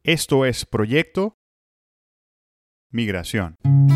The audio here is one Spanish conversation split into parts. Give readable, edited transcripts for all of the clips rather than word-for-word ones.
Esto es Proyecto Migración.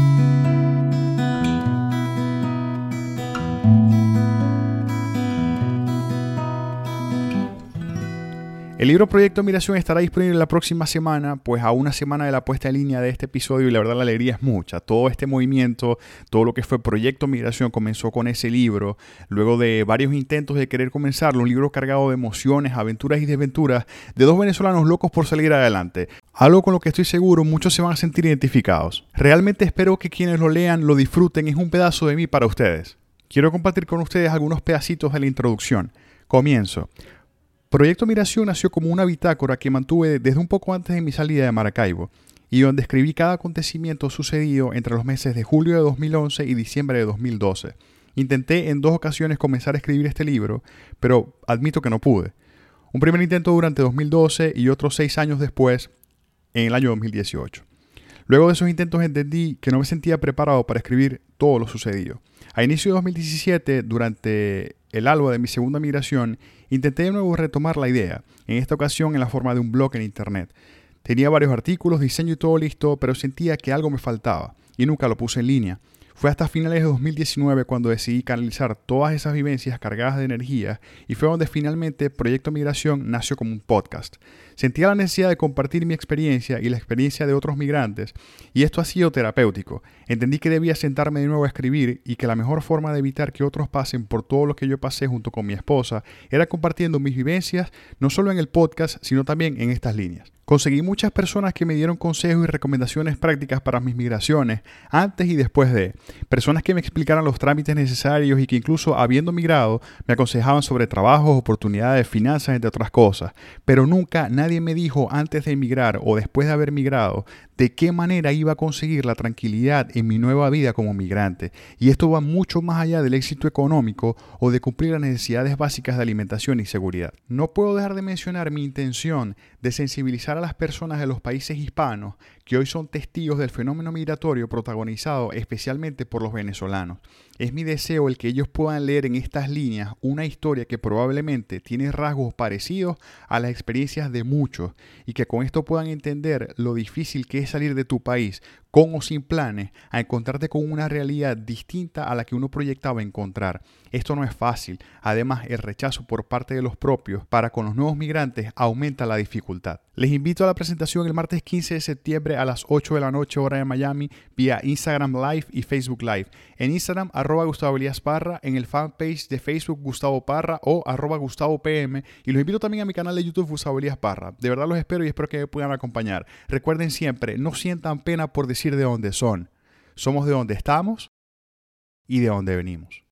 El libro Proyecto Migración estará disponible la próxima semana, pues a una semana de la puesta en línea de este episodio, y la verdad la alegría es mucha. Todo este movimiento, todo lo que fue Proyecto Migración comenzó con ese libro, luego de varios intentos de querer comenzarlo, un libro cargado de emociones, aventuras y desventuras de dos venezolanos locos por salir adelante. Algo con lo que estoy seguro muchos se van a sentir identificados. Realmente espero que quienes lo lean lo disfruten, es un pedazo de mí para ustedes. Quiero compartir con ustedes algunos pedacitos de la introducción. Comienzo. Proyecto Migración nació como una bitácora que mantuve desde un poco antes de mi salida de Maracaibo y donde escribí cada acontecimiento sucedido entre los meses de julio de 2011 y diciembre de 2012. Intenté en 2 ocasiones comenzar a escribir este libro, pero admito que no pude. Un primer intento durante 2012 y otros 6 años después, en el año 2018. Luego de esos intentos entendí que no me sentía preparado para escribir todo lo sucedido. A inicio de 2017, durante el alba de mi segunda migración, intenté de nuevo retomar la idea, en esta ocasión en la forma de un blog en internet. Tenía varios artículos, diseño y todo listo, pero sentía que algo me faltaba y nunca lo puse en línea. Fue hasta finales de 2019 cuando decidí canalizar todas esas vivencias cargadas de energía y fue donde finalmente Proyecto Migración nació como un podcast. Sentía la necesidad de compartir mi experiencia y la experiencia de otros migrantes y esto ha sido terapéutico. Entendí que debía sentarme de nuevo a escribir y que la mejor forma de evitar que otros pasen por todo lo que yo pasé junto con mi esposa era compartiendo mis vivencias no solo en el podcast sino también en estas líneas. Conseguí muchas personas que me dieron consejos y recomendaciones prácticas para mis migraciones antes y después de. Personas que me explicaran los trámites necesarios y que incluso habiendo migrado me aconsejaban sobre trabajos, oportunidades, finanzas, entre otras cosas. Pero nunca nadie me dijo antes de emigrar o después de haber migrado de qué manera iba a conseguir la tranquilidad en mi nueva vida como migrante. Y esto va mucho más allá del éxito económico o de cumplir las necesidades básicas de alimentación y seguridad. No puedo dejar de mencionar mi intención de sensibilizar a las personas de los países hispanos que hoy son testigos del fenómeno migratorio protagonizado especialmente por los venezolanos. Es mi deseo el que ellos puedan leer en estas líneas una historia que probablemente tiene rasgos parecidos a las experiencias de muchos y que con esto puedan entender lo difícil que es salir de tu país con o sin planes a encontrarte con una realidad distinta a la que uno proyectaba encontrar. Esto no es fácil. Además, el rechazo por parte de los propios para con los nuevos migrantes aumenta la dificultad. Les invito a la presentación el martes 15 de septiembre a las 8 de la noche hora de Miami vía Instagram Live y Facebook Live. En Instagram @Gustavo Elías Parra, en el fanpage de Facebook Gustavo Parra o @Gustavo PM, y los invito también a mi canal de YouTube Gustavo Elías Parra. De verdad los espero y espero que me puedan acompañar. Recuerden siempre, no sientan pena por decir de dónde son. Somos de donde estamos y de donde venimos.